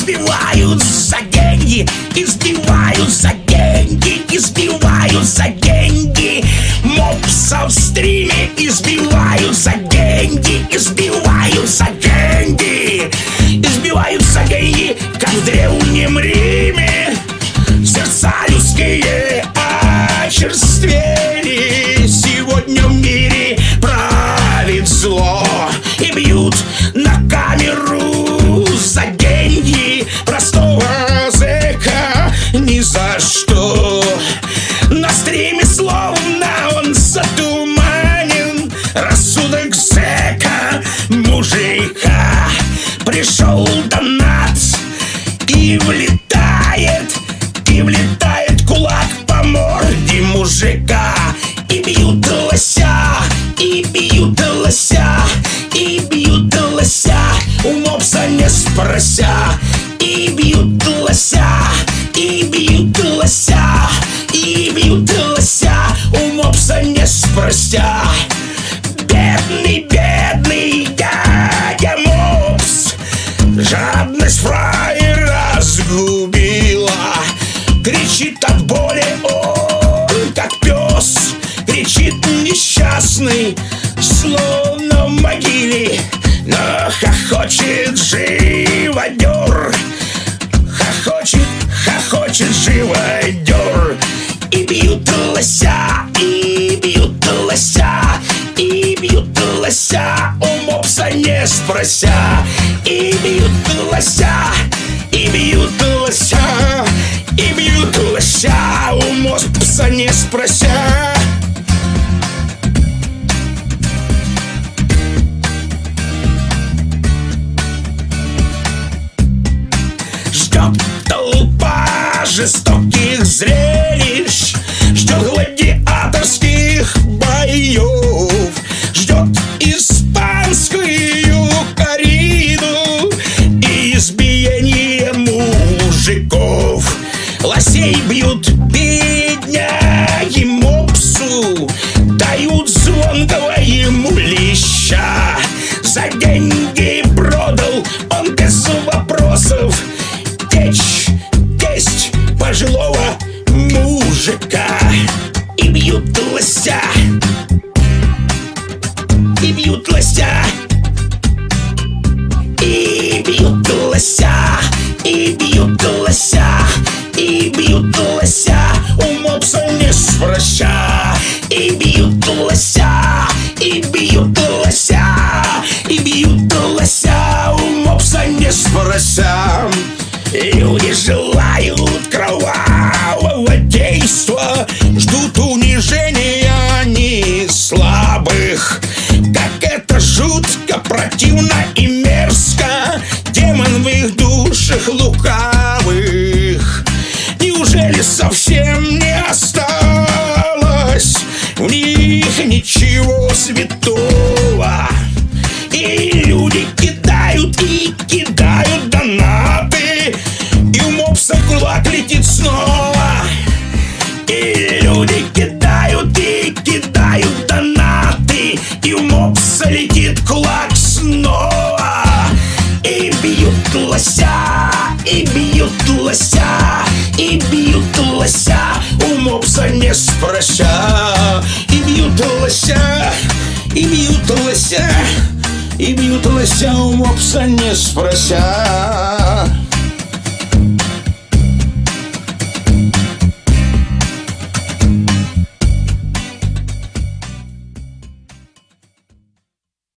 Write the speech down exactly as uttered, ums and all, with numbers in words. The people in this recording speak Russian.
избивают за деньги, избивают за деньги, избивают за деньги. Мопсов в стриме избивают за деньги, избивают за деньги, избивают за деньги, как в древнем Риме. Сердца людские очерствели, сегодня в мире правит зло. И бьют на камеру за деньги простого зэка ни за что. На стриме словно он затуманен рассудок зэка мужика. Пришел донат и влетает, и влетает кулак по морде мужика. И бьют лося, и бьют лося, и бьют лося, у мопса не спрося. И бьют лося, и бьют лося, и бьют лося, у мопса не спрося. Бедный, бедный дядя Мопс, жадность фраера разгубила. Кричит от боли он, как пес, кричит несчастный, словно в могиле. Но хохочет живодер, хохочет, хохочет живодер. И бьют лося, и бьют лося, и бьют лося, у мопса не спрося. И бьют лося, и бьют лося, и бьют лося, у мопса не спрося. Ждет толпа жестоких зрелищ, ждет гладиаторских боев, ждет испанскую кориду и избиение мужиков. Лосей бьют бедняги Мопсу, дают звонкого ему леща. За деньги продал он без вопросов течь, тесть пожилого мужика. И бьют лося, и бьют лося, и бьют лося, и бьют лося, и бьют лося, у мопса не спрося. И бьют лося, и бьют лося, и бьют лося, у мопса не спрося. Люди желают кровавого действа, ждут унижения они слабых. Как это жутко, противно и мерзко, демон в их душах лукавых. Неужели совсем не осталось в них ничего святого? И люди кидают и кидают донаты, и у мопса кулак летит снова. И люди кидают и кидают донаты, и у мопса летит кулак снова. И бьют лося, и бьют лося, и бьют лося, у мопса не спрося. И бьют лося, и бьют лося, и бьют лося, у мопса не спрося.